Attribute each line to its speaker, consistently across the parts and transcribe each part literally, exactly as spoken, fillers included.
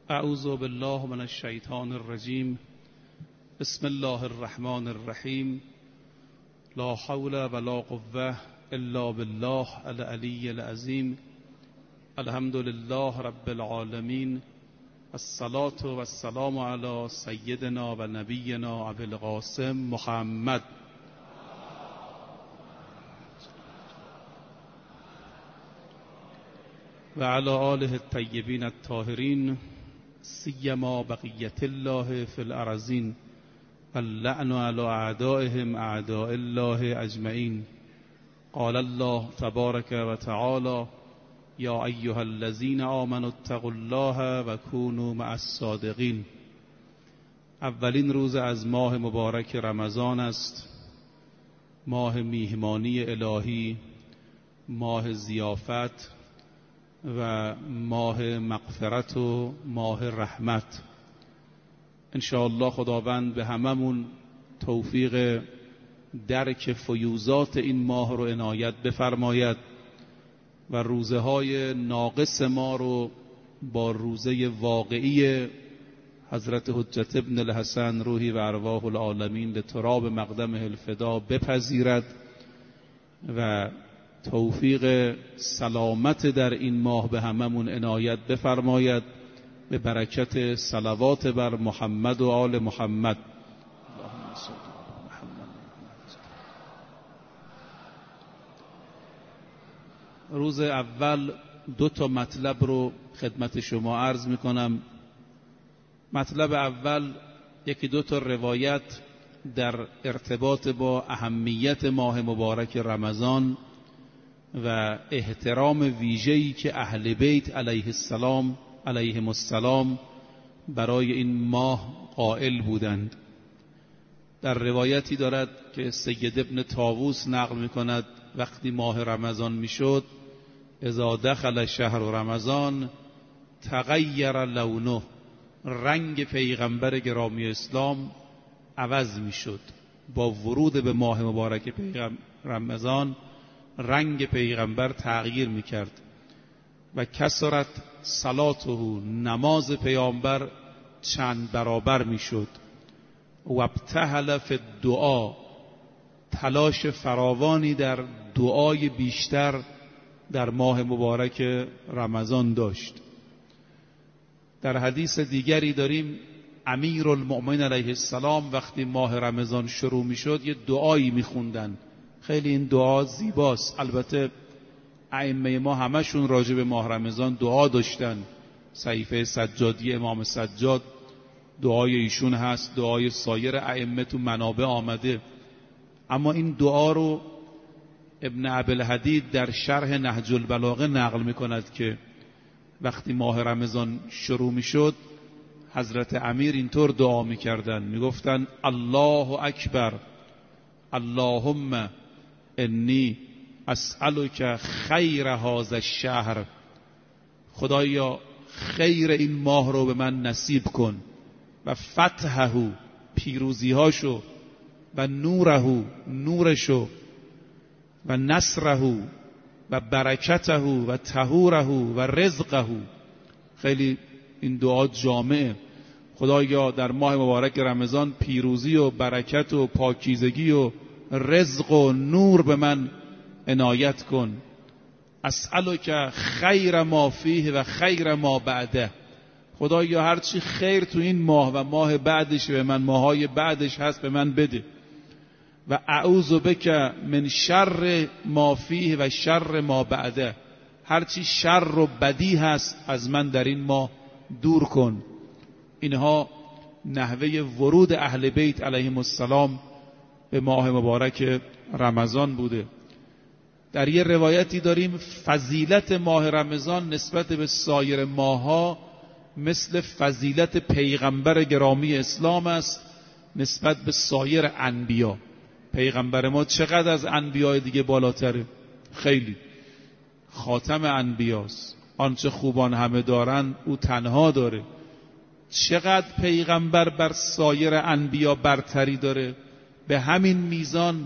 Speaker 1: اعوذ بالله من الشیطان الرجیم. بسم الله الرحمن الرحیم. لا حول ولا قوة الا بالله العلی العظیم. الحمد لله رب العالمین. الصلاة والسلام علی سیدنا و نبینا ابی القاسم محمد و علی آله الطیبین الطاهرین، سیما بقیت الله فی الارضین، اللعن علی اعدائهم اعداء الله اجمعین. قال الله تبارک و تعالی: یا ایها الذین آمنوا اتقوا الله و کونوا مع الصادقین. اولین روز از ماه مبارک رمضان است، ماه میهمانی الهی، ماه ضیافت و ماه مغفرت و ماه رحمت. انشاءالله خداوند به هممون توفیق درک فیوزات این ماه رو عنایت بفرماید و روزه های ناقص ما رو با روزه واقعی حضرت حجت ابن الحسن روحی و ارواح العالمین لتراب مقدمه الفدا بپذیرد و توفیق سلامت در این ماه به هممون عنایت بفرماید به برکت صلوات بر محمد و آل محمد. روز اول دو تا مطلب رو خدمت شما عرض میکنم. مطلب اول یکی دو تا روایت در ارتباط با اهمیت ماه مبارک رمضان و احترام ویژه‌ای که اهل بیت علیه السلام علیهم السلام برای این ماه قائل بودند. در روایتی دارد که سید ابن طاووس نقل می‌کند وقتی ماه رمضان میشد، اذا دخل شهر رمضان تغیر لونه، رنگ پیغمبر گرامی اسلام عوض میشد. با ورود به ماه مبارک پیغمبر رمضان رنگ پیغمبر تغییر میکرد و کثرت صلاته، نماز پیامبر چند برابر میشد. و ابتهل فی الدعا، تلاش فراوانی در دعای بیشتر در ماه مبارک رمضان داشت. در حدیث دیگری داریم امیر المؤمنین علیه السلام وقتی ماه رمضان شروع میشد یه دعایی میخوندن. خیلی این دعا زیباست. البته ائمه ما همشون راجع به ماه رمضان دعا داشتن. صحیفه سجادی امام سجاد دعای ایشون هست، دعای سایر ائمه تو منابع آمده. اما این دعا رو ابن ابوالحدید در شرح نهج البلاغه نقل میکند که وقتی ماه رمضان شروع میشد حضرت امیر اینطور دعا میکردن، میگفتن الله اکبر، اللهم انی اسألک خیر هذا الشهر. خدایا خیر این ماه رو به من نصیب کن، و فتحه، پیروزیهاشو، و نوره، نورشو، و نصره، و برکته، و طهوره، و رزقه. خیلی این دعا جامعه. خدایا در ماه مبارک رمضان پیروزی و برکت و پاکیزگی و رزق و نور به من عنایت کن. اسألک خیر ما فیه و خیر ما بعده. خدایا هرچی خیر تو این ماه و ماه بعدش به من، ماهای بعدش هست به من بده. و اعوذ بک من شر ما فیه و شر ما بعده. هرچی شر و بدی هست از من در این ماه دور کن. اینها نحوه ورود اهل بیت علیهم السلام به ماه مبارک رمضان بوده. در یه روایتی داریم فضیلت ماه رمضان نسبت به سایر ماه‌ها مثل فضیلت پیغمبر گرامی اسلام است نسبت به سایر انبیا. پیغمبر ما چقدر از انبیای دیگه بالاتره؟ خیلی. خاتم انبیاست. آنچه خوبان همه دارن او تنها داره. چقدر پیغمبر بر سایر انبیا برتری داره؟ به همین میزان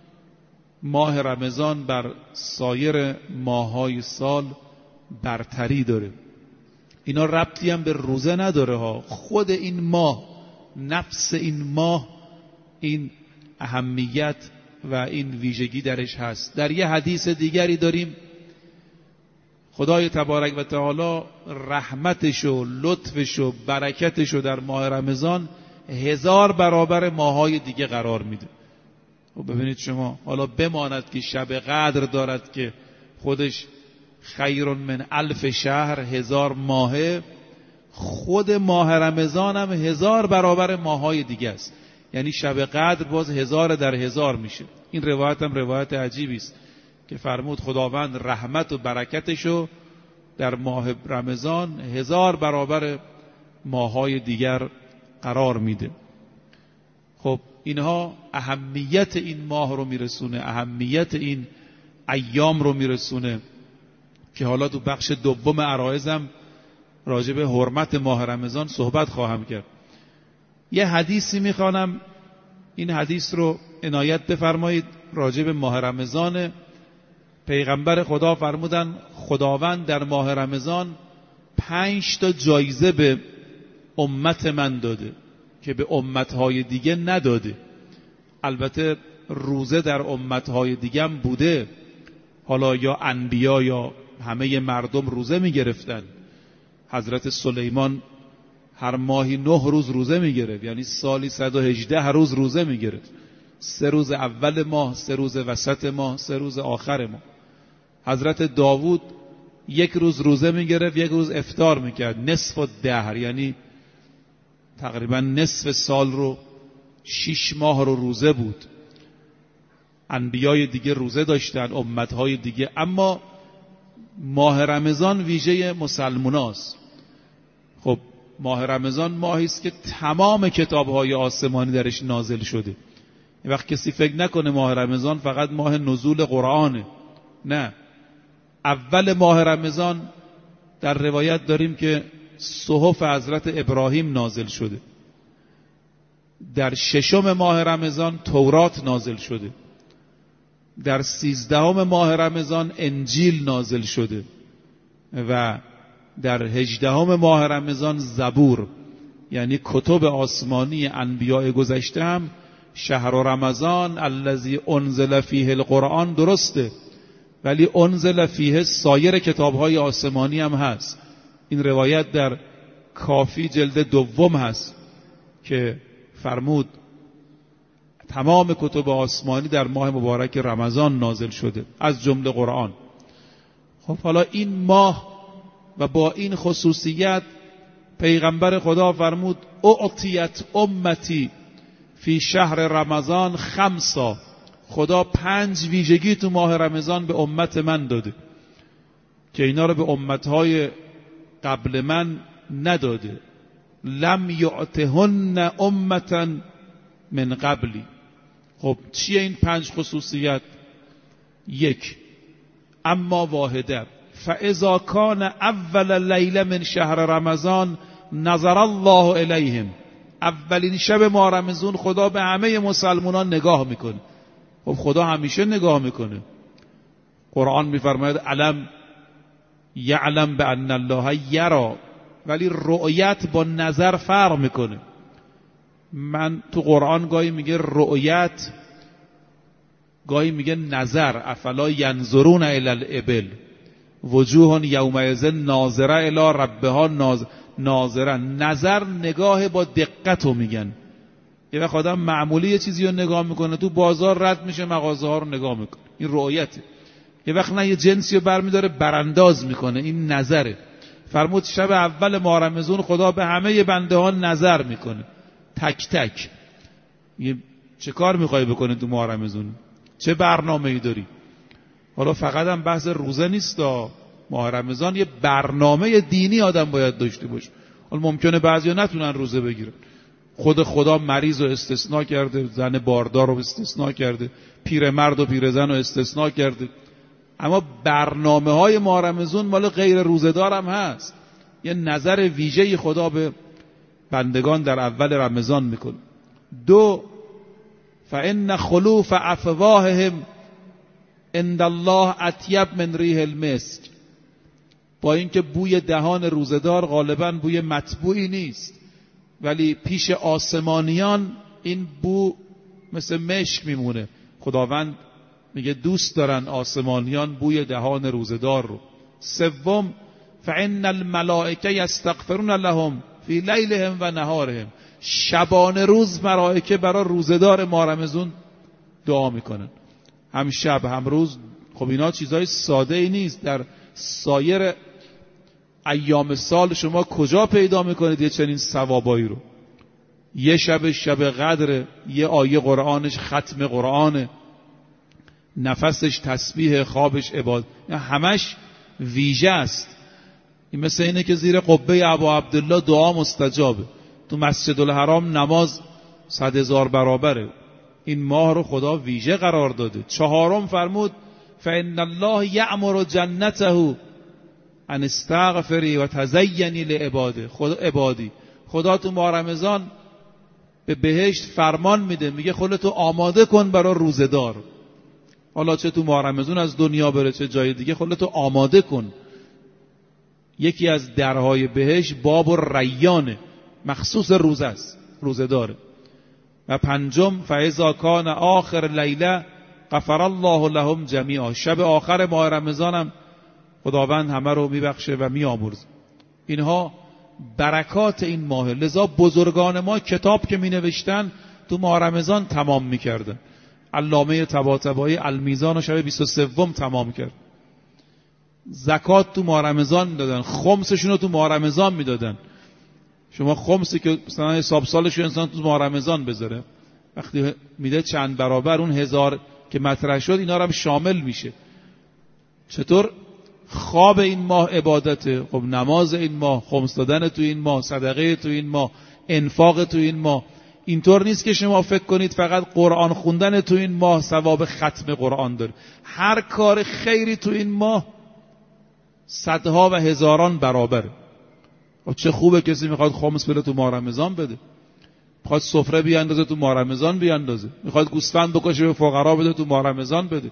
Speaker 1: ماه رمضان بر سایر ماه‌های سال برتری داره. اینا ربطی هم به روزه نداره ها. خود این ماه، نفس این ماه این اهمیت و این ویژگی درش هست. در یه حدیث دیگری داریم خدای تبارک و تعالی رحمتش و لطفش و برکتش رو در ماه رمضان هزار برابر ماهای دیگه قرار میده. و ببینید شما، حالا بماند که شب قدر دارد که خودش خیر من الف شهر، هزار ماهه، خود ماه رمضان هم هزار برابر ماهای دیگه است. یعنی شب قدر باز هزار در هزار میشه. این روایت هم روایت عجیبی است که فرمود خداوند رحمت و برکتشو در ماه رمضان هزار برابر ماهای دیگر قرار میده. خب اینها اهمیت این ماه رو میرسونه، اهمیت این ایام رو میرسونه که حالا تو بخش دوم عرایزم راجع به حرمت ماه رمضان صحبت خواهم کرد. یه حدیثی میخوانم، این حدیث رو عنایت بفرمایید. راجع به ماه رمضان پیغمبر خدا فرمودن خداوند در ماه رمضان پنج تا جایزه به امت من داده که به امتهای دیگه نداده. البته روزه در امتهای دیگه هم بوده، حالا یا انبیا یا همه مردم روزه می گرفتن. حضرت سلیمان هر ماهی نه روز روزه می گرفت، یعنی سالی صد و هجده روز روزه می گرفت. سه روز اول ماه، سه روز وسط ماه، سه روز آخر ماه. حضرت داوود یک روز روزه می گرفت، یک روز افطار می کرد. نصف الدهر، یعنی تقریبا نصف سال رو، شش ماه رو روزه بود. انبیای دیگه روزه داشتن، امتهای دیگه. اما ماه رمضان ویژه مسلماناست. خب ماه رمضان ماهی است که تمام کتاب‌های آسمانی درش نازل شده. این وقت کسی فکر نکنه ماه رمضان فقط ماه نزول قرآنه. نه، اول ماه رمضان در روایت داریم که صحف حضرت ابراهیم نازل شده. در ششم ماه رمضان تورات نازل شده. در سیزدهم ماه رمضان انجیل نازل شده و در هجدهم ماه رمضان زبور، یعنی کتب آسمانی انبیاء گذشته هم شهر رمضان الذی انزل فیه القرآن درسته، ولی انزل فیه سایر کتابهای آسمانی هم هست. این روایت در کافی جلد دوم هست که فرمود تمام کتب آسمانی در ماه مبارک رمضان نازل شده، از جمله قرآن. خب حالا این ماه و با این خصوصیت پیغمبر خدا فرمود اعطیت امتی فی شهر رمضان خمسا، خدا پنج ویژگی تو ماه رمضان به امت من داده که اینا رو به امتهای قبل من نداده. لم یعطهن امتا من قبلی. خب چیه این پنج خصوصیت؟ یک، اما واحده، فاذا کان اول لیله من شهر رمضان نظر الله الیهم. اولین شب ماه رمضان خدا به همه مسلمانان نگاه میکنه. خب خدا همیشه نگاه میکنه. قرآن میفرماید علم یعلم بان الله یری، ولی رؤیت با نظر فرق میکنه. من تو قرآن گاهی میگه رؤیت، گاهی میگه نظر. افلا ینظرون الی الابل وجوه یومئذ ناظره الی ربها ناظره. نظر نگاه با دقت رو میگن. یه وقت آدم معمولی یه چیزی رو نگاه میکنه، تو بازار رد میشه مغازه ها رو نگاه میکنه، این رؤیته. یه وقت نه یه جنسی رو برمیداره برانداز میکنه، این نظره. فرمود شب اول ماه رمضان خدا به همه بنده ها نظر میکنه، تک تک. یه چه کار میخوای بکنه تو ماه رمضان؟ چه برنامه ای داری؟ حالا فقط هم بحث روزه نیست، ماه رمضان یه برنامه دینی آدم باید داشته باشه. حالا ممکنه بعضیا نتونن روزه بگیرن، خود خدا مریض رو استثناء کرده، زن باردار رو استثناء کرده، پیرمرد و پیرزن رو استثناء کرده. اما برنامه های ماه رمضان مال غیر روزه‌دار هم هست. یه نظر ویژه‌ای خدا به بندگان در اول رمضان میکنه. دو، فإن خلوف افواههم عند الله اطیب من ریح المسک. با اینکه بوی دهان روزدار غالباً بوی مطبوعی نیست، ولی پیش آسمانیان این بو مثل مشک میمونه. خداوند میگه دوست دارن آسمانیان بوی دهان روزدار رو. سوم، فإن الملائکه یستغفرون لهم فی لیلهم و نهارهم، شبان روز ملائکه برای روزدار ماه رمضان دعا میکنن، هم شب هم روز. خب اینا چیزای ساده ای نیست. در سایر ایام سال شما کجا پیدا میکنید یه چنین ثوابایی رو؟ یه شب شب قدر، یه آیه قرآنش ختم قرآنه، نفسش تسبیح، خوابش عبادت، همش ویژه است. این مثل اینه که زیر قبه ابا عبدالله دعا مستجابه، تو مسجد الحرام نماز صد هزار برابره. این ماه رو خدا ویژه قرار داده. چهارم فرمود فإن الله یأمر جنته ان استغفری و تزینی لعباده. خدا عبادی، خدا تو ماه رمضان به بهشت فرمان میده، میگه خودتو آماده کن برای روزدار. حالا چه تو ماه رمضان از دنیا بره چه جای دیگه، خودتو آماده کن. یکی از درهای بهشت باب الریانه، مخصوص روزه است، روزداره. و پنجم فاذا کان آخر لیله غفر الله لهم جمیعا، شب آخر ماه رمضان هم خداوند همه رو میبخشه و میآمرزه. اینها برکات این ماه. لذا بزرگان ما کتاب که می نوشتن تو ماه رمضان تمام می کردن. علامه طباطبایی المیزان و شب بیست و سوم تمام کرد. زکات تو ماه رمضان می دادن، خمسشون رو تو ماه رمضان می دادن. شما خمسی که مثلا حساب سالش انسان تو ماه رمضان بذاره، وقتی میده چند برابر اون هزار که مطرح شد اینا رو هم شامل میشه. چطور خواب این ماه عبادته؟ خب نماز این ماه، خمس دادن تو این ماه، صدقه تو این ماه، انفاق تو این ماه. اینطور نیست که شما فکر کنید فقط قرآن خوندن تو این ماه ثواب ختم قرآن داره. هر کار خیری تو این ماه صدها و هزاران برابره. خب چه خوبه کسی میخواد خمس بده تو ماه رمضان بده، میخواد سفره بیاندازه تو ماه رمضان بیاندازه، میخواد گوسفند بکشه به فقرا بده تو ماه رمضان بده،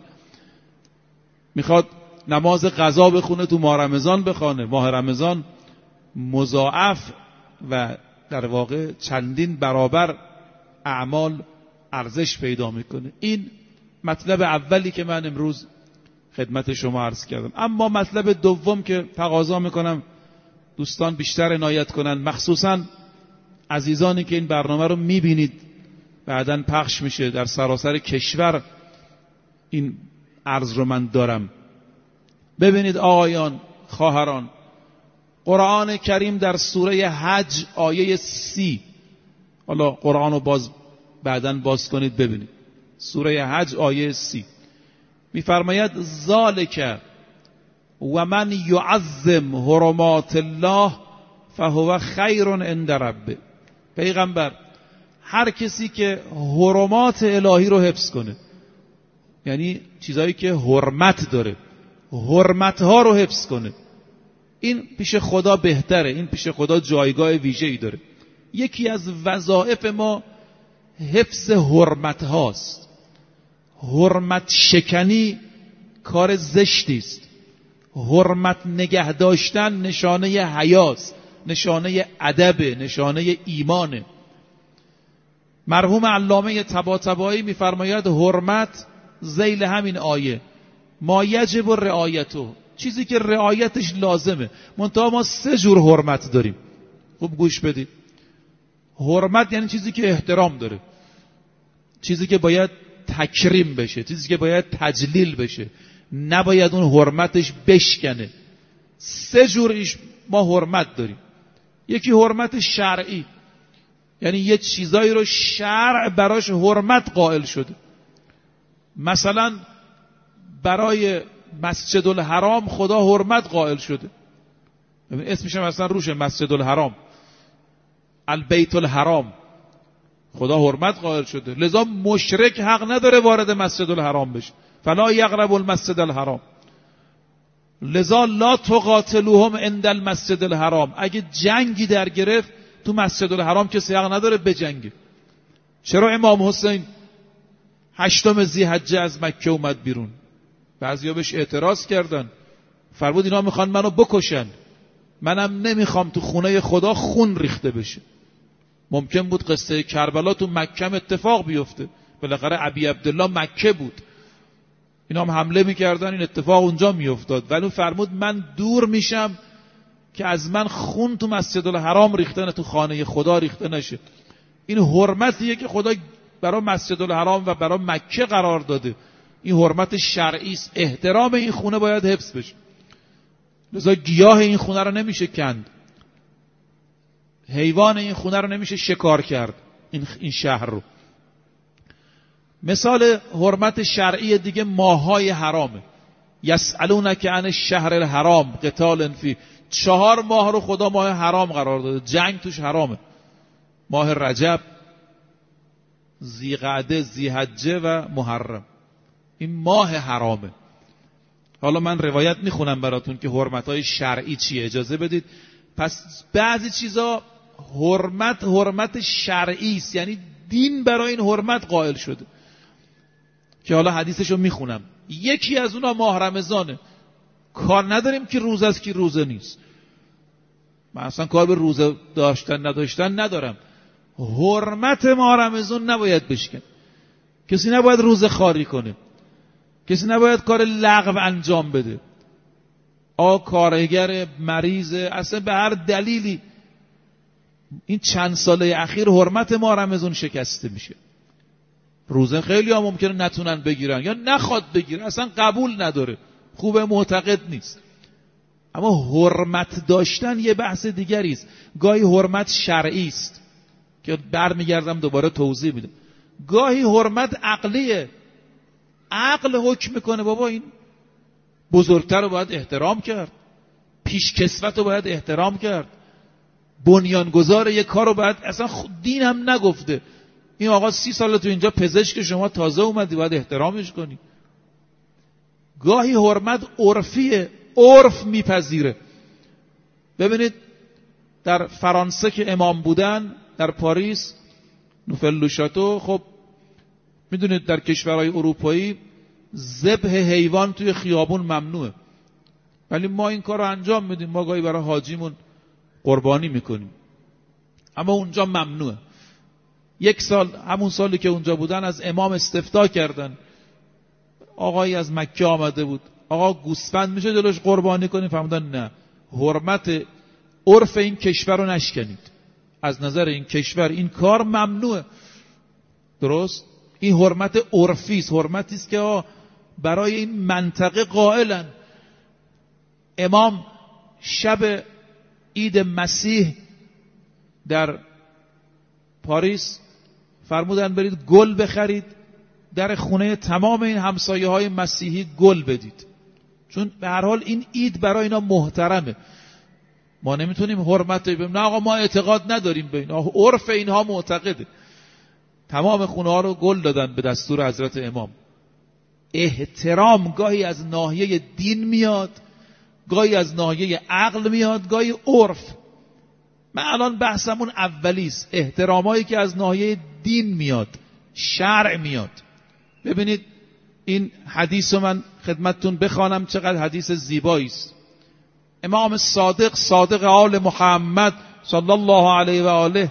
Speaker 1: میخواد نماز قضا بخونه تو ماه رمضان بخونه. ماه رمضان مضاعف و در واقع چندین برابر اعمال ارزش پیدا میکنه. این مطلب اولی که من امروز خدمت شما عرض کردم. اما مطلب دوم که تقاضا میکنم دوستان بیشتر عنایت کنن، مخصوصا عزیزانی که این برنامه رو میبینید بعداً پخش میشه در سراسر کشور، این عرض رو من دارم. ببینید آقایان، خواهران، قرآن کریم در سوره حج آیه سی، حالا قرآن رو باز بعداً باز کنید ببینید، سوره حج آیه سی میفرماید ذالک و من یعظم حرمات الله فهو خیر عند ربه. پیغمبر، هر کسی که حرمات الهی رو حفظ کنه، یعنی چیزایی که حرمت داره، حرمتها رو حفظ کنه، این پیش خدا بهتره، این پیش خدا جایگاه ویژه‌ای داره. یکی از وظایف ما حفظ حرمت هاست. حرمت شکنی کار زشتی است. حرمت نگه داشتن نشانه حیاست، نشانه ادب، نشانه ایمانه. مرحوم علامه طباطبایی میفرماید حرمت ذیل همین آیه ما یجب رعایته، چیزی که رعایتش لازمه. منتها ما سه جور حرمت داریم. خوب گوش بدید. حرمت یعنی چیزی که احترام داره، چیزی که باید تکریم بشه، چیزی که باید تجلیل بشه، نباید اون حرمتش بشکنه. سه جور ما حرمت داریم. یکی حرمت شرعی، یعنی یه چیزایی رو شرع براش حرمت قائل شده. مثلا برای مسجد الحرام خدا حرمت قائل شده، اسمش هم اصلا روشه، مسجد الحرام، البیت الحرام، خدا حرمت قائل شده. لذا مشرک حق نداره وارد مسجد الحرام بشه، فلا یقرب المسجد الحرام. لذا لا تقاتلوهم عند المسجد الحرام. اگه جنگی در گرفت تو مسجد الحرام کسی حق نداره بجنگه. چرا امام حسین هشتم ذی‌حجه از مکه اومد بیرون؟ بعضیا بهش اعتراض کردن، فرمود اینا میخوان منو بکشن، منم نمیخوام تو خونه خدا خون ریخته بشه. ممکن بود قصه کربلا تو مکه اتفاق بیفته، بالاخره ابی عبدالله مکه بود، اینا هم حمله میکردن، این اتفاق اونجا میافتاد. ولی فرمود من دور میشم که از من خون تو مسجد الحرام ریخته نه، تو خانه خدا ریخته نشه. این حرمتیه که خدا برای مسجد الحرام و برای مکه قرار داده. این حرمت شرعی است، احترام این خونه باید حفظ بشه. لذا گیاه این خونه رو نمیشه کند، حیوان این خونه رو نمیشه شکار کرد، این این شهر رو. مثال حرمت شرعی دیگه ماه‌های حرامه. یسألونک عن الشهر الحرام قتال فیه. چهار ماه رو خدا ماه حرام قرار داده، جنگ توش حرامه. ماه رجب، ذیقعده، ذیحجه و محرم، این ماه حرامه. حالا من روایت میخونم براتون که حرمت‌های شرعی چیه، اجازه بدید. پس بعضی چیزا حرمت حرمت شرعی است، یعنی دین برای این حرمت قائل شده، که حالا حدیثشو میخونم. یکی از اونها ماه رمضانه. کار نداریم که روز است که روزه نیست، من اصلا کار به روزه داشتن نداشتن ندارم. حرمت ماه رمضان نباید بشکن، کسی نباید روزه خواری کنه، کسی نباید کار لغو انجام بده. آ کارگر، مریض، اصلا به هر دلیلی این چند ساله اخیر حرمت ماه رمضان شکسته میشه. روزه خیلی ها ممکنه نتونن بگیرن یا نخواد بگیره، اصلا قبول نداره، خوبه، معتقد نیست. اما حرمت داشتن یه بحث دیگری است. گاهی حرمت شرعی است که برمیگردم دوباره توضیح میدم. گاهی حرمت عقلیه، عقل حکم میکنه بابا این بزرگتر رو باید احترام کرد، پیشکسوت رو باید احترام کرد، بنیانگذار یک کار رو باید، اصلا دین هم نگفته این آقا سی سال تو اینجا پزشک، شما تازه اومدی باید احترامش کنی. گاهی حرمت عرفیه، عرف میپذیره. ببینید در فرانسه که امام بودن، در پاریس، نوفل لو شاتو، خب میدونید در کشورهای اروپایی ذبح حیوان توی خیابون ممنوعه، ولی ما این کار رو انجام میدیم، ما گاهی برای حاجیمون قربانی میکنیم، اما اونجا ممنوعه. یک سال، همون سالی که اونجا بودن، از امام استفتاء کردن. آقایی از مکه آمده بود، آقا گوسفند میشه جلوش قربانی کنیم؟ فرمودن نه، حرمت عرف این کشور رو نشکنید، از نظر این کشور این کار ممنوعه. درست؟ این حرمت عرفی است، حرمتی است که برای این منطقه قائلن. امام شب عید مسیح در پاریس فرمودن برید گل بخرید، در خونه تمام این همسایه های مسیحی گل بدید، چون به هر حال این عید برای اینا محترمه. ما نمیتونیم حرمت بگیم نه آقا ما اعتقاد نداریم به اینا، عرف اینها معتقده. تمام خونه ها رو گل دادن به دستور حضرت امام. احترام گاهی از ناحیه دین میاد، گاهی از ناحیه عقل میاد، گاهی عرف. من الان بحثمون اولیست، احترامایی که از ناحیه دین میاد، شرع میاد. ببینید این حدیث رو من خدمتتون بخوانم، چقدر حدیث زیبایی است. امام صادق، صادق آل محمد صلی الله علیه و آله،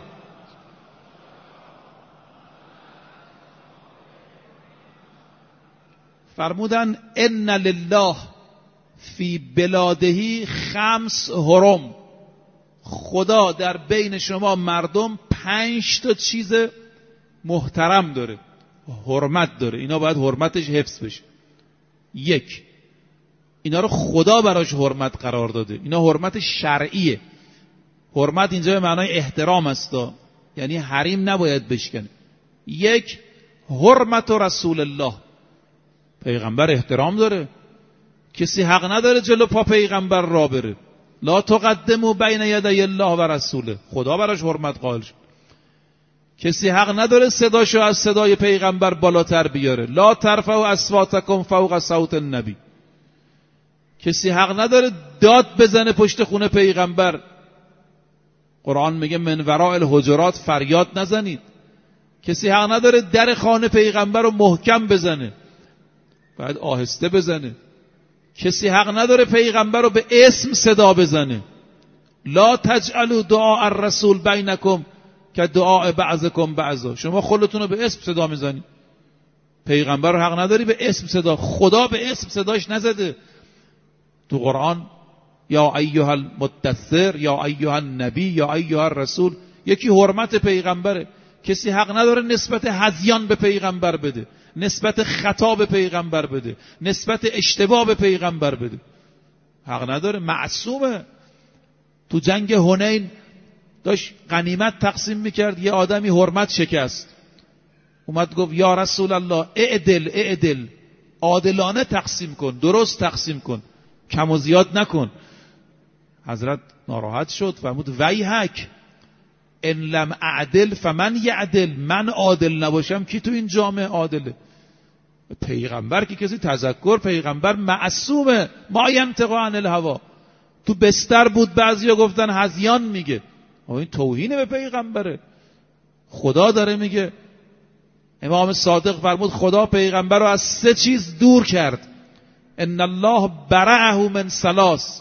Speaker 1: فرمودن ان لله فی بلاده خمس حرم. خدا در بین شما مردم پنج تا چیز محترم داره، حرمت داره، اینا باید حرمتش حفظ بشه. یک، اینا رو خدا براش حرمت قرار داده، اینا حرمت شرعیه. حرمت اینجا به معنای احترام است، یعنی حریم نباید بشکنه. یک، حرمت رسول الله، پیغمبر احترام داره، کسی حق نداره جلو پا پیغمبر را بره. لا تقدموا بین یدی الله و رسوله، خدا براش حرمت قائل شد. کسی حق نداره صداشو از صدای پیغمبر بالاتر بیاره. لا ترفعوا اصواتکم فوق صوت النبی. کسی حق نداره داد بزنه پشت خونه پیغمبر. قرآن میگه من وراء الحجرات فریاد نزنید. کسی حق نداره در خانه پیغمبر رو محکم بزنه، باید آهسته بزنه. کسی حق نداره پیغمبر رو به اسم صدا بزنه. لا تجعلوا دعاء الرسول بینکم که دعاء بعضکم بعضا. شما خودتون رو به اسم صدا میزنی، پیغمبر رو حق نداری به اسم صدا. خدا به اسم صداش نزده تو قرآن. یا ایها المدثر، یا ایها النبی، یا ایها الرسول. یکی حرمت پیغمبره. کسی حق نداره نسبت هذیان به پیغمبر بده، نسبت خطا به پیغمبر بده، نسبت اشتباه به پیغمبر بده. حق نداره، معصومه. تو جنگ حنین داشت غنیمت تقسیم میکرد، یه آدمی حرمت شکست، اومد گفت یا رسول الله اعدل اعدل، عادلانه تقسیم کن، درست تقسیم کن، کم و زیاد نکن. حضرت ناراحت شد، فرمود ویحک ان لم اعدل فمن یعدل. من عادل نباشم کی تو این جامعه عادله؟ پیغمبر که کسی تذکر، پیغمبر معصومه، ما ینطق عن الهوا. تو بستر بود بعضیا گفتن هذیان میگه، این توهین به پیغمبره. خدا داره میگه. امام صادق فرمود خدا پیغمبر رو از سه چیز دور کرد. ان الله برعه من ثلاث،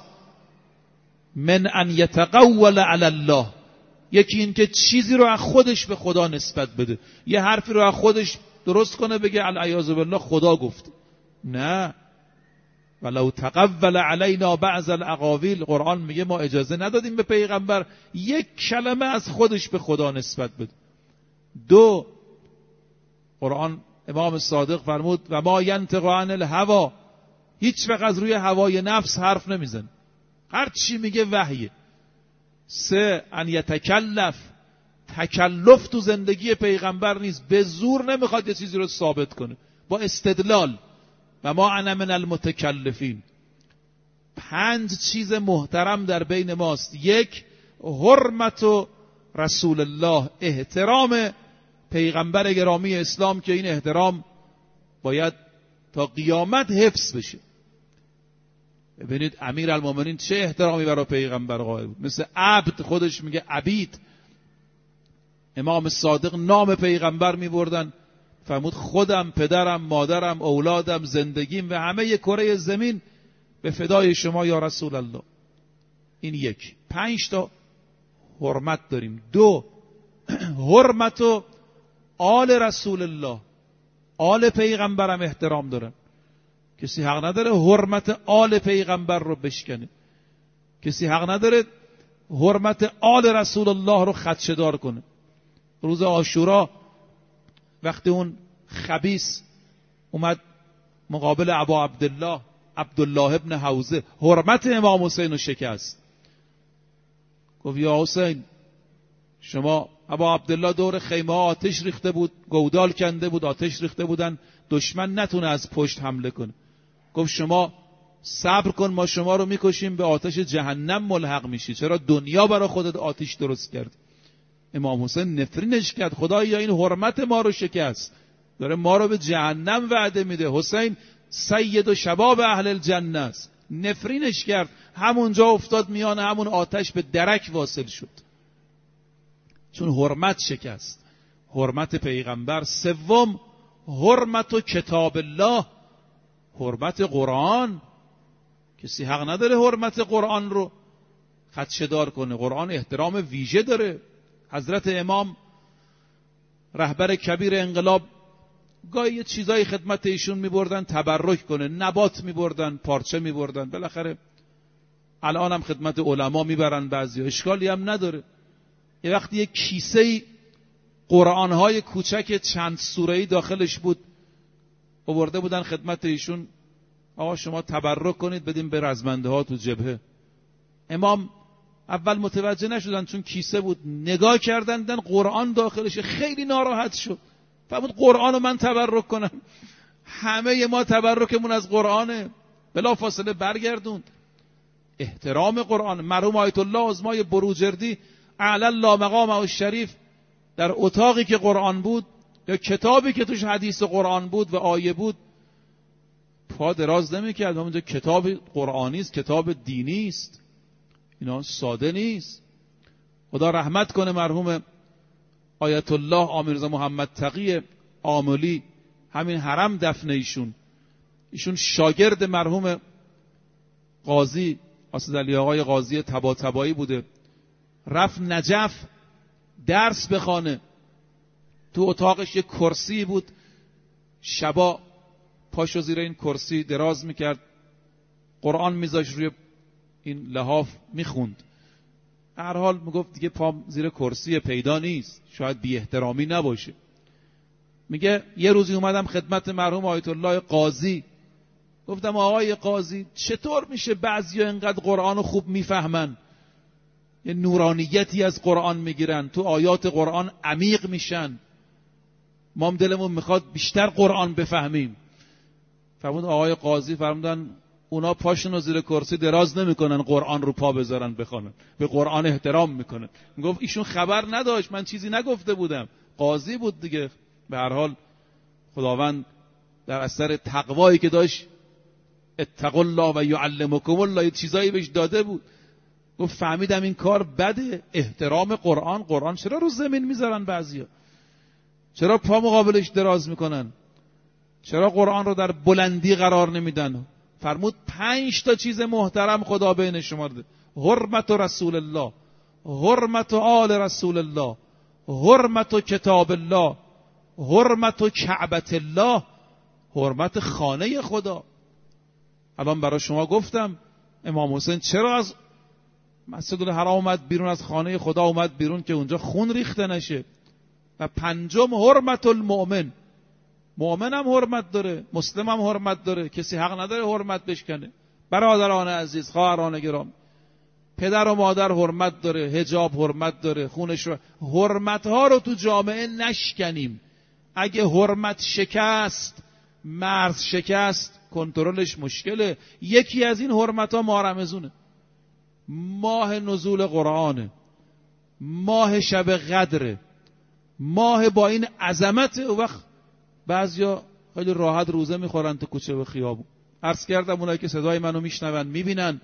Speaker 1: من ان یتقول علی الله. یکی این که چیزی رو از خودش به خدا نسبت بده، یه حرفی رو از خودش درست کنه بگه العیاذ بالله خدا گفت. نه، ولو تقول علینا بعض الاقاویل. قرآن میگه ما اجازه ندادیم به پیغمبر یک کلمه از خودش به خدا نسبت بده. دو، قرآن امام صادق فرمود و ما ینطق عن الهوا، هیچ وقت از روی هوای نفس حرف نمیزن، هر چی میگه وحیه. سه، ان یتکلف، تکلف تو زندگی پیغمبر نیست، به زور نمیخواد یه چیزی رو ثابت کنه، با استدلال. و ما انا من المتکلفین. پنج چیز محترم در بین ماست. یک، حرمت رسول الله، احترام پیغمبر گرامی اسلام که این احترام باید تا قیامت حفظ بشه. ببینید امیرالمومنین چه احترامی برای پیغمبر قائل بود، مثل عبد، خودش میگه عبید. امام صادق نام پیغمبر میبردن، فرمود خودم، پدرم، مادرم، اولادم، زندگیم و همه کره زمین به فدای شما یا رسول الله. این یک. پنج تا حرمت داریم. دو، حرمت و آل رسول الله، آل پیغمبرم احترام دارن. کسی حق نداره حرمت آل پیغمبر رو بشکنه، کسی حق نداره حرمت آل رسول الله رو خدشه‌دار کنه. روز عاشورا وقتی اون خبیث اومد مقابل ابا عبدالله، عبدالله ابن حوزه، حرمت امام حسین رو شکست. گفت یا حسین، شما، ابا عبدالله دور خیمه ها آتش ریخته بود، گودال کنده بود، آتش ریخته بودن، دشمن نتونه از پشت حمله کنه. گفت شما صبر کن، ما شما رو میکشیم، به آتش جهنم ملحق میشی، چرا دنیا برای خودت آتش درست کرد؟ امام حسین نفرینش کرد، خدایا این حرمت ما رو شکست، داره ما رو به جهنم وعده میده. حسین سید و شباب اهل الجنه است. نفرینش کرد، همونجا افتاد میان همون آتش، به درک واصل شد، چون حرمت شکست، حرمت پیغمبر. سوم، حرمت و کتاب الله، حرمت قرآن. کسی حق نداره حرمت قرآن رو خدشه‌دار کنه. قرآن احترام ویژه داره. حضرت امام رهبر کبیر انقلاب گاهی یه چیزای خدمت ایشون میبردن تبرک کنه، نبات میبردن، پارچه میبردن، بالاخره الان هم خدمت علما میبرن بعضی، اشکالی هم نداره. یه وقتی یه کیسه قرآنهای کوچک چند سوره‌ای داخلش بود، آورده بودن خدمت ایشون، آقا شما تبرک کنید بدیم به رزمنده ها تو جبهه. امام اول متوجه نشدن چون کیسه بود، نگاه کردن دیدن قرآن داخلش، خیلی ناراحت شد، فرمود قرآن رو من تبرک کنم؟ همه ما تبرکمون از قرآنه. بلا فاصله برگردوند. احترام قرآن. مرحوم آیت الله عظمای بروجردی اعلی الله مقامه الشریف در اتاقی که قرآن بود یا کتابی که توش حدیث قرآن بود و آیه بود پا دراز نمی‌کرد. اونجا کتاب قرآنی است، کتاب دینی است، اینا ساده نیست. خدا رحمت کنه مرحوم آیت الله آمیرزا محمد تقی آملی، همین حرم دفن ایشون، ایشون شاگرد مرحوم قاضی اسدعلی آقای قاضی طباطبایی بوده، رفت نجف درس بخونه. تو اتاقش یک کرسی بود، شبا پاشو زیر این کرسی دراز میکرد، قرآن میذاشت روی این لحاف میخوند. هر حال میگفت دیگه پام زیر کرسی پیدا نیست، شاید بی احترامی نباشه. میگه یه روزی اومدم خدمت مرحوم آیت الله قاضی، گفتم آقای قاضی چطور میشه بعضیا اینقدر قرآن خوب میفهمن، یه نورانیتی از قرآن میگیرن، تو آیات قرآن عمیق میشن، ما هم دلمون میخواد بیشتر قرآن بفهمیم. فرمود آقای قاضی فرمودن اونا پاشون رو زیر کرسی دراز نمیکنن قرآن رو پا بذارن بخونن، به قرآن احترام میکنن. میگفت ایشون خبر نداشت، من چیزی نگفته بودم، قاضی بود دیگه. به هر حال خداوند در اثر تقوایی که داشت، اتقوا الله و یعلمکم الله، چیزایی بهش داده بود. گفت فهمیدم این کار بده، احترام قرآن. قرآن چرا رو زمین میذارن بعضیا؟ چرا پا مقابلش دراز میکنن؟ چرا قرآن رو در بلندی قرار نمیدن؟ فرمود پنج تا چیز محترم خدا بین شما ده: حرمت رسول الله، حرمت آل رسول الله، حرمت کتاب الله، حرمت کعبت الله، حرمت خانه خدا. الان برای شما گفتم امام حسین چرا از مسجد الحرام اومد بیرون، از خانه خدا اومد بیرون که اونجا خون ریخته نشه. و پنجم حرمت المؤمن، مؤمن هم حرمت داره، مسلم هم حرمت داره، کسی حق نداره حرمت بشکنه. برادران عزیز، خواهران گرام، پدر و مادر حرمت داره، حجاب حرمت داره، خونش رو، حرمت ها رو تو جامعه نشکنیم. اگه حرمت شکست، مرز شکست، کنترلش مشکله. یکی از این حرمت ها ماه رمضونه، ماه نزول قرآنه، ماه شب قدره، ماه با این عظمت. او وقت بعضیا خیلی راحت روزه میخورن تو کوچه و خیابون. عرض کردم اونایی که صدای منو میشنون میبینن،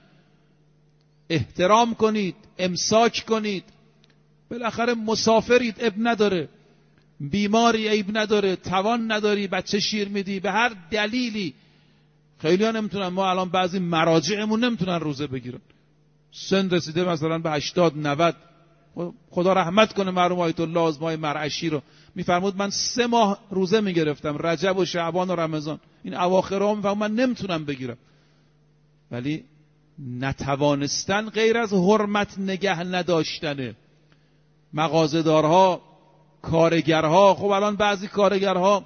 Speaker 1: احترام کنید، امساک کنید. بالاخره مسافرید، اب نداره، بیماری عیب نداره، توان نداری، بچه شیر میدی، به هر دلیلی. خیلی ها نمیتونن، ما الان بعضی مراجعمون نمیتونن روزه بگیرن، سن رسیده مثلا به هشتاد نود. خدا رحمت کنه مرحوم آیت الله آزمای مرعشی رو، میفرمود من سه ماه روزه میگرفتم، رجب و شعبان و رمضان. این اواخر ها میفرمود من نمیتونم بگیرم. ولی نتوانستن غیر از حرمت نگه نداشتنه. مغازه‌دارها، کارگرها، خب الان بعضی کارگرها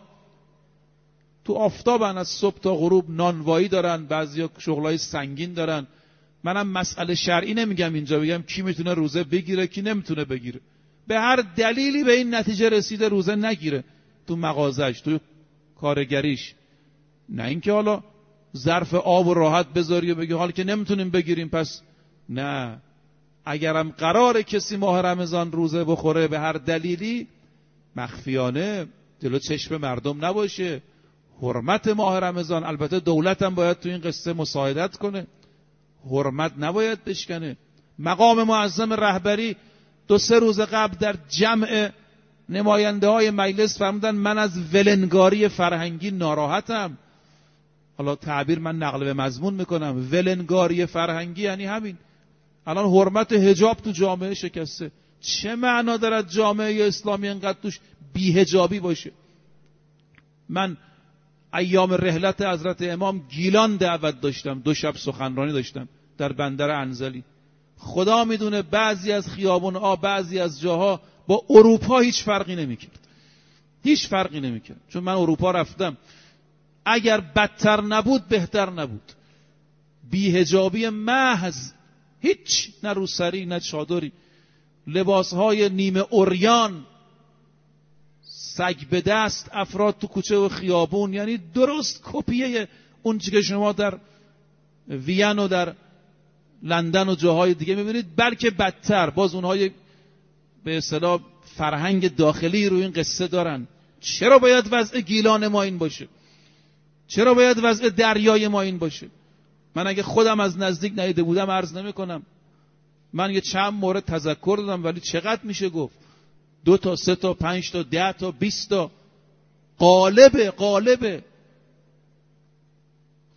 Speaker 1: تو آفتابن، از صبح تا غروب نانوایی دارن، بعضیا شغلای سنگین دارن. منم مسئله شرعی نمیگم اینجا، بگم کی میتونه روزه بگیره کی نمیتونه بگیره. به هر دلیلی به این نتیجه رسیده روزه نگیره تو مغازش، تو کارگریش. نه اینکه حالا ظرف آب و راحت بذاری و بگی حالا که نمیتونیم بگیریم پس نه. اگرم قراره کسی ماه رمضان روزه بخوره به هر دلیلی، مخفیانه جلو چشم مردم نباشه. حرمت ماه رمضان، البته دولت هم باید تو این قصه مساعدت کنه، حرمت نباید بشکنه. مقام معظم رهبری دو سه روز قبل در جمع نماینده های مجلس فرمودن من از ولنگاری فرهنگی ناراحتم. حالا تعبیر من نقل به مضمون میکنم، ولنگاری فرهنگی یعنی همین. الان حرمت حجاب تو جامعه شکسته. چه معنا دارد جامعه اسلامی انقدر توش بی‌حجابی باشه؟ من ایام رحلت حضرت امام گیلان دعوت داشتم، دو شب سخنرانی داشتم در بندر انزلی. خدا میدونه بعضی از خیابون ها، بعضی از جاها با اروپا هیچ فرقی نمیکرد، هیچ فرقی نمیکرد. چون من اروپا رفتم، اگر بدتر نبود بهتر نبود. بی‌حجابی محض، هیچ، نه روسری نه چادری، لباسهای نیمه عریان، سگ به دست، افراد تو کوچه و خیابون. یعنی درست کپیه اون چیزی که شما در وین و در لندن و جاهای دیگه میبینید، بلکه بدتر. باز اونهای به اصطلاح فرهنگ داخلی رو این قصه دارن. چرا باید وضع گیلان ما این باشه؟ چرا باید وضع دریای ما این باشه؟ من اگه خودم از نزدیک ندیده بودم عرض نمی کنم. من یه چند مورد تذکر دادم، ولی چقدر میشه گفت؟ دو تا، سه تا، پنج تا، ده تا، بیست تا. قالبه قالبه.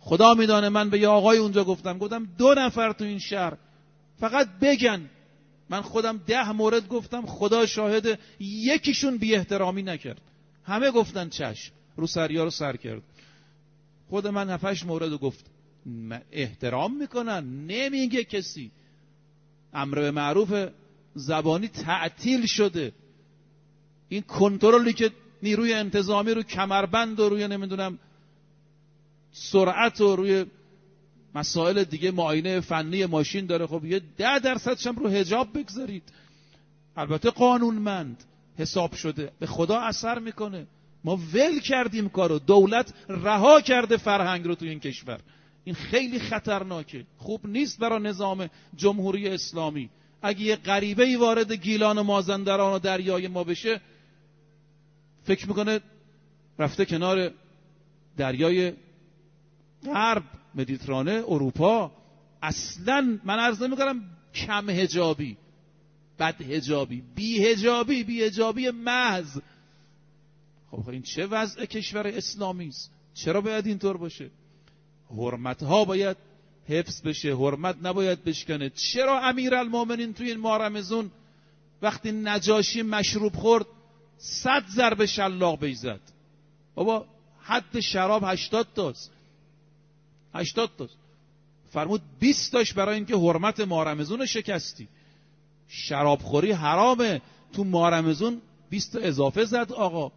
Speaker 1: خدا میدانه من به یه آقای اونجا گفتم گفتم دو نفر تو این شهر فقط بگن، من خودم ده مورد گفتم، خدا شاهد یکیشون بی احترامی نکرد، همه گفتن چشم، رو سریا رو سر کرد. خود من هفتش مورد رو گفت. احترام میکنن، نمیگه کسی. امر به معروف زبانی تعطیل شده. این کنترلی که نیروی انتظامی رو کمربند و روی نمیدونم سرعت و روی مسائل دیگه معاینه فنی ماشین داره، خب یه ده درصدش هم رو حجاب بگذارید. البته قانونمند حساب شده، به خدا اثر میکنه. ما ول کردیم کارو، دولت رها کرده فرهنگ رو تو این کشور. این خیلی خطرناکه، خوب نیست برای نظام جمهوری اسلامی. اگه یه غریبه‌ای وارد گیلان و مازندران و دریای ما بشه، فکر میکنه رفته کنار دریای غرب، مدیترانه، اروپا. اصلا من عرض نمی‌کنم کم حجابی، بد حجابی، بی حجابی، بی حجابی محض. خب این چه وضع کشور اسلامی است؟ چرا باید اینطور باشه؟ حرمت ها باید حفظ بشه، حرمت نباید بشکنه. چرا امیرالمومنین توی این ماه رمضان وقتی نجاشی مشروب خورد صد ضربه شلاق بیزد؟ بابا حد شراب هشتاد تاست، هشتاد تاست. فرمود بیست تاش برای اینکه حرمت ماه رمضان رو شکستی. شرابخوری حرامه، تو ماه رمضان بیست تا اضافه زد آقا.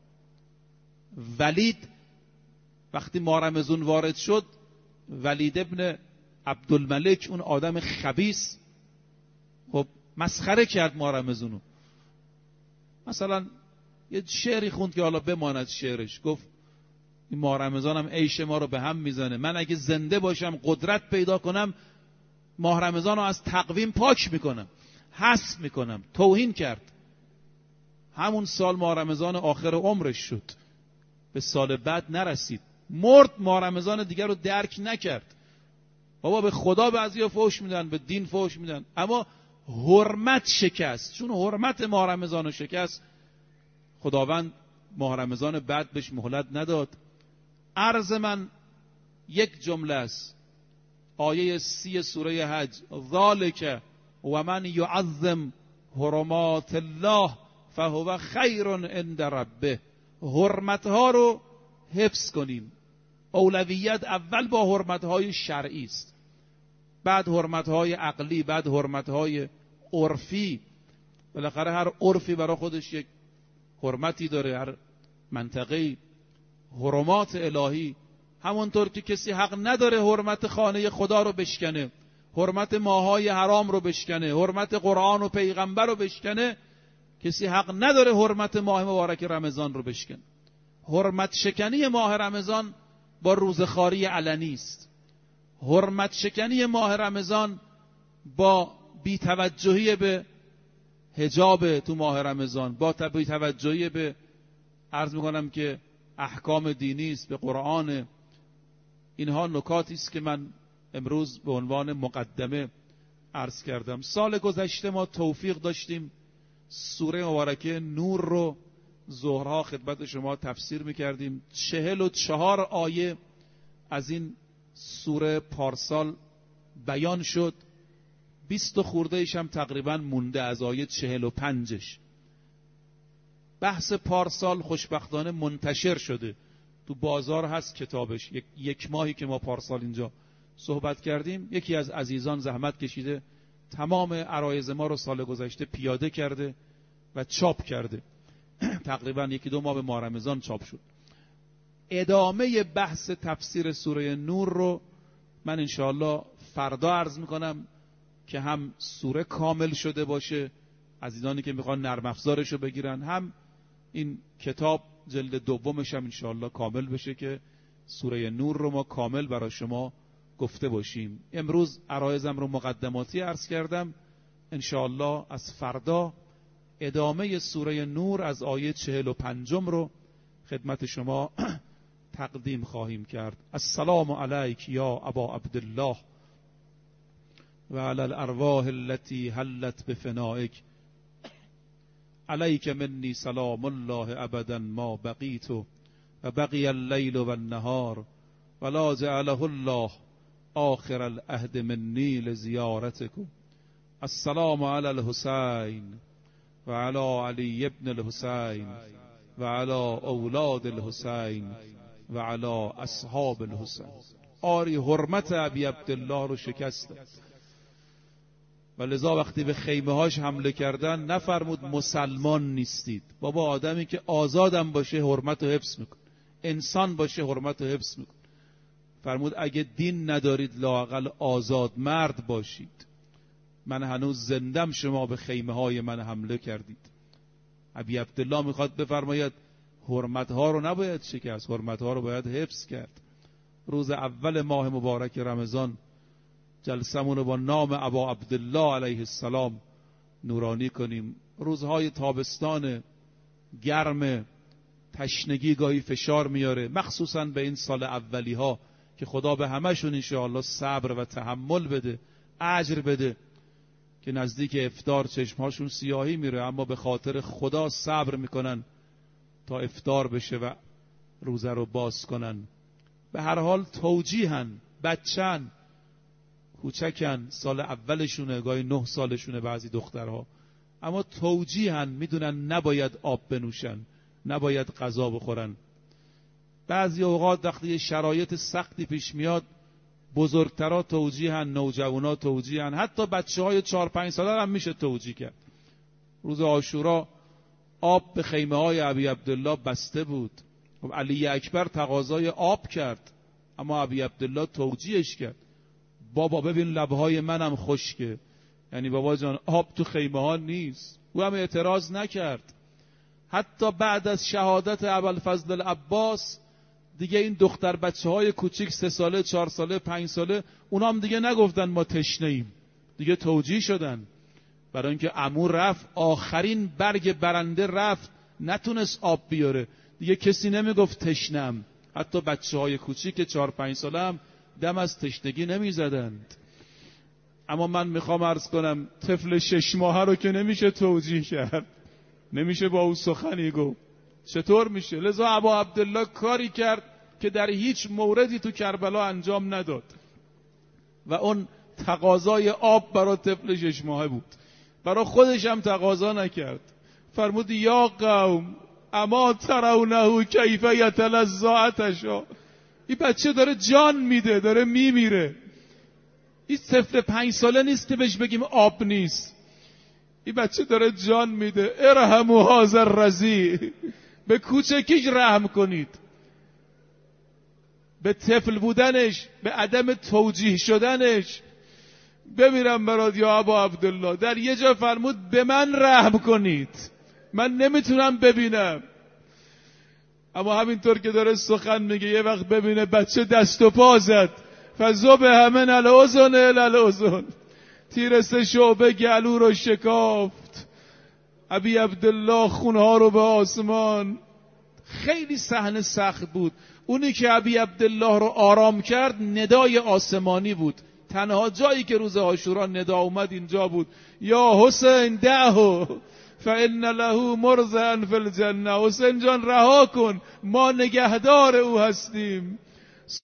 Speaker 1: ولید وقتی ماه رمضان وارد شد، ولید ابن عبدالملک، اون آدم خبیث، خب مسخره کرد ماه رمضانو. مثلا یه شعری خوند که حالا بماند شعرش، گفت این ماه رمضان هم عیش ما رو به هم میزنه، من اگه زنده باشم قدرت پیدا کنم ماه رمضان رو از تقویم پاک میکنم، حذف میکنم. توهین کرد. همون سال ماه رمضان آخر عمرش شد، به سال بعد نرسید، مرد، ماه رمضان دیگر رو درک نکرد. بابا به خدا بعضیا فحش میدن، به دین فحش میدن، اما حرمت شکست. چون حرمت ماه رمضان رو شکست، خداوند ماه رمضان بعد بهش مهلت نداد. عرض من یک جمله است، آیه سی سوره حج، ذالک و من یعظم حرمات الله فهو خیر عند ربه. حرمت ها رو حفظ کنیم. اولویت اول با حرمت های شرعی است، بعد حرمت های عقلی، بعد حرمت های عرفی. بالاخره هر عرفی برای خودش یک حرمتی داره، هر منطقه‌ای. حرمات الهی، همونطور که کسی حق نداره حرمت خانه خدا رو بشکنه، حرمت ماهای حرام رو بشکنه، حرمت قرآن و پیغمبر رو بشکنه، کسی حق نداره حرمت ماه مبارک رمضان رو بشکنه. حرمت شکنی ماه رمضان با روزخواری علنی است. حرمت شکنی ماه رمضان با بی‌توجهی به حجاب تو ماه رمضان، با بی‌توجهی به عرض میکنم که احکام دینی است، به قرآن. اینها نکاتی است که من امروز به عنوان مقدمه عرض کردم. سال گذشته ما توفیق داشتیم سوره مبارکه نور رو ظهرها خدمت شما تفسیر میکردیم. چهل و چهار آیه از این سوره پارسال بیان شد، بیست و خورده ایش هم تقریبا مونده از آیه چهل و پنجش. بحث پارسال خوشبختانه منتشر شده، تو بازار هست کتابش. یک, یک ماهی که ما پارسال اینجا صحبت کردیم، یکی از عزیزان زحمت کشیده تمام عرایض ما رو سال گذشته پیاده کرده و چاپ کرده. تقریبا یکی دو ماه به ماه رمضان چاپ شد. ادامه بحث تفسیر سوره نور رو من انشاءالله فردا عرض میکنم که هم سوره کامل شده باشه، عزیزانی که میخوان نرم افزارش رو بگیرن، هم این کتاب جلد دومش هم انشاءالله کامل بشه که سوره نور رو ما کامل برای شما گفته باشیم. امروز عرایزم رو مقدماتی عرض کردم، انشاءالله از فردا ادامه سوره نور از آیه چهل و پنجم رو خدمت شما تقدیم خواهیم کرد. السلام علیک یا ابا عبدالله و علی الارواح التي حلت بفنائک، علیک منی سلام الله ابدا ما بقیت و بقی اللیل و النهار ولا جعله الله آخر العهد منی لزیارتکم. السلام علی الحسین و علی علی ابن الحسین و علی اولاد الحسین و علی اصحاب الحسین. آری حرمت ابی عبدالله رو شکست. و لذا وقتی به خیمه هاش حمله کردن نفرمود مسلمان نیستید. بابا آدمی که آزادم باشه حرمت رو حفظ میکن، انسان باشه حرمت رو حفظ میکن. فرمود اگه دین ندارید لااقل آزاد مرد باشید. من هنوز زندم، شما به خیمه های من حمله کردید. ابی عبدالله میخواد بفرماید حرمت ها رو نباید شکست، حرمت ها رو باید حفظ کرد. روز اول ماه مبارک رمضان جلسمون رو با نام ابا عبدالله علیه السلام نورانی کنیم. روزهای تابستان گرم، تشنگی گاهی فشار میاره، مخصوصا به این سال اولی ها که خدا به همشون انشاءالله صبر و تحمل بده، اجر بده، که نزدیک افطار چشمهاشون سیاهی میره اما به خاطر خدا صبر میکنن تا افطار بشه و روزه رو باز کنن. به هر حال توجیهن، بچن، کوچکن، سال اولشونه، گاهی نه سالشونه بعضی دخترها، اما توجیهن، میدونن نباید آب بنوشن، نباید غذا بخورن. بعضی اوقات وقتی شرایط سختی پیش میاد بزرگترها توجیهن، نوجوانا توجیهن، حتی بچه های چار پنج ساله هم میشه توجیه کرد. روز عاشورا آب به خیمه های ابی عبدالله بسته بود. خب علی اکبر تقاضای آب کرد اما ابی عبدالله توجیهش کرد. بابا ببین لبهای منم خشکه، یعنی بابا جان آب تو خیمه ها نیست. او هم اعتراض نکرد. حتی بعد از شهادت ابوالفضل العباس دیگه این دختر بچه های کوچیک سه ساله، چهار ساله، پنج ساله، اونا هم دیگه نگفتن ما تشنه ایم، دیگه توجیه شدن. برای اینکه عمو رفت آخرین برگ برنده رفت، نتونست آب بیاره، دیگه کسی نمیگفت تشنم. حتی بچه های کوچیک چهار پنج ساله هم دم از تشنگی نمیزدند. اما من میخوام عرض کنم طفل شش ماهه رو که نمیشه توجیه کرد، نمیشه با او سخنی گفت. چطور میشه؟ لذا ابا عبدالله کاری کرد که در هیچ موردی تو کربلا انجام نداد و اون تقاضای آب برای طفل شش ماهه بود، برای خودش هم تقاضا نکرد. فرمود یا قوم اما ترونه کیف یتلظی عطشا. این بچه داره جان میده، داره میمیره. این طفل پنج ساله نیست که بهش بگیم آب نیست. این بچه داره جان میده. ارحموا هذا الرضیع. به کوچکیش رحم کنید. به طفل بودنش، به عدم توجیه شدنش. بمیرم برات یا ابا عبدالله. در یه جا فرمود به من رحم کنید، من نمیتونم ببینم. اما همینطور که داره سخن میگه یه وقت ببینه بچه دست و پا زد، فذوب همه الاذن الاذن، تیر سه شعبه گلو رو شکافت. ابی عبدالله خونها رو به آسمان. خیلی صحنه سخت بود. اونی که ابی عبدالله رو آرام کرد ندای آسمانی بود. تنها جایی که روز عاشورا ندا اومد اینجا بود. یا حسین دعه فإن له مرضعا فی الجنه. حسین جان رها کن، ما نگهدار او هستیم.